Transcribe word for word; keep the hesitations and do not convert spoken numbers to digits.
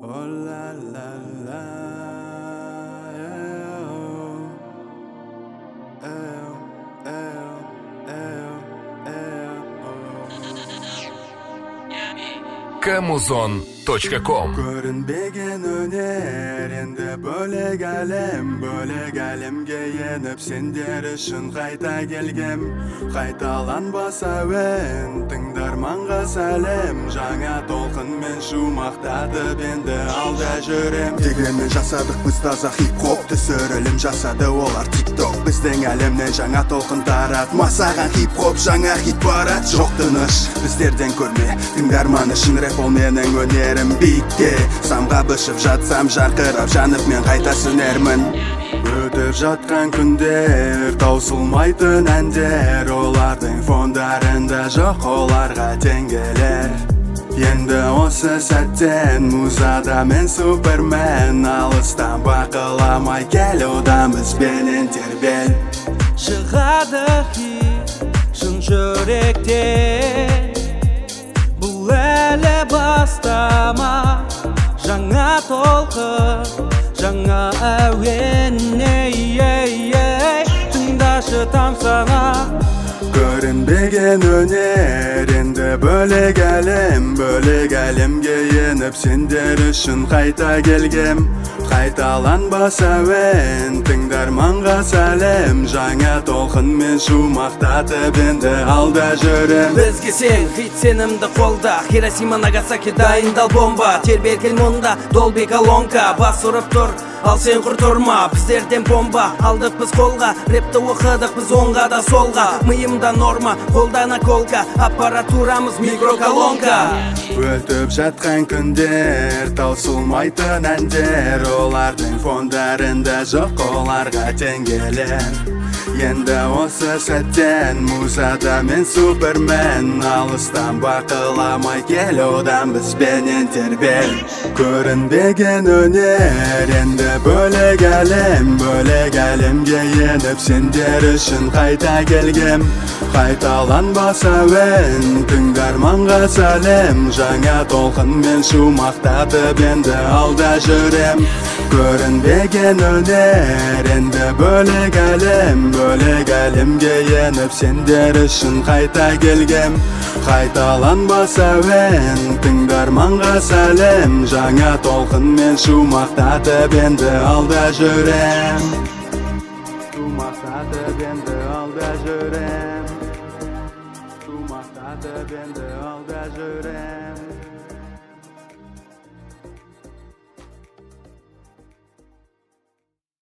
Oh la la la, ew, ew, ew, ew, ew. Камузон точка ком. Көрінбеген өнер енді бөлек әлем, бөлек әлемге еніп сендер үшін қайта келгем. Қайталанбас әуен, тыңдарманға сәлем, жаңа толқын мен шумақтатып енді алда жүрем. Дегенмен жасадық біз таза хип-хоп, түсірілім жасады олар тик-ток. Біздің әлемнен жаңа толқын тарат, масаған хип-хоп жаңа хит барат. Жоқ тыныш біздерден көрме, тыңдарман үшін рэп ол менің өнерім. Биікке самға бішіп жатсам жарқырап жанып мен қайта сөнермін. Өтіп жатқан күндер таусылмайтын әндер, олардың фондарында жоқ оларға теңгелер. Енді осы сәттен музада мен супермен, алыстан бақыламай кел одан бізбенен тербел. Шығады хит шын жүректен, бұл әлі бастама, жаңа толқын, жаңа әуен. Тыңдашы тамсана, көрінбеген өнер енді бөлек әлем, бөлек әлемге еніп сендер үшін қайта келгем. Қайталанбас әуен, тыңдарманға сәлем, жаңа толқын мен шумақтатып енді алда жүрем. Бізге сен хит сенімді қолда, Хиросима Нагасаки дайындал бомба. Тербелген мұнда долби колонка, бас ұрып тұр, ал сен құр тұрма. Біздерден бомба алдық біз қолға, рэпті оқыдық біз оңға да солға. Миымда норма, қолдана колка, аппаратурамыз микроколонка. Өтіп жатқан күндер таусылмайтын әндер, олардың фондарында жоқ оларға теңгелер. Енді осы сәттен музада мен супермен, алыстан бақыламай кел одан бізбенен тербел. Көрінбеген өнер енді бөлек әлем, бөлек әлемге еніп сендер үшін қайта келгем. Қайталанбас әуен, тыңдарманға сәлем, жаңа толқын мен шумақтатып енді алда жүрем. Көрінбеген өнер енді бөлек әлем, бөлек әлемге еніп сендер үшін қайта келгем. Қайталанбас әуен, тыңдарманға сәлем, жаңа толқын мен шумақтатып енді алда жүрем. Шумақтатып енді алда жүрем. Шумақтатып енді алда жүрем.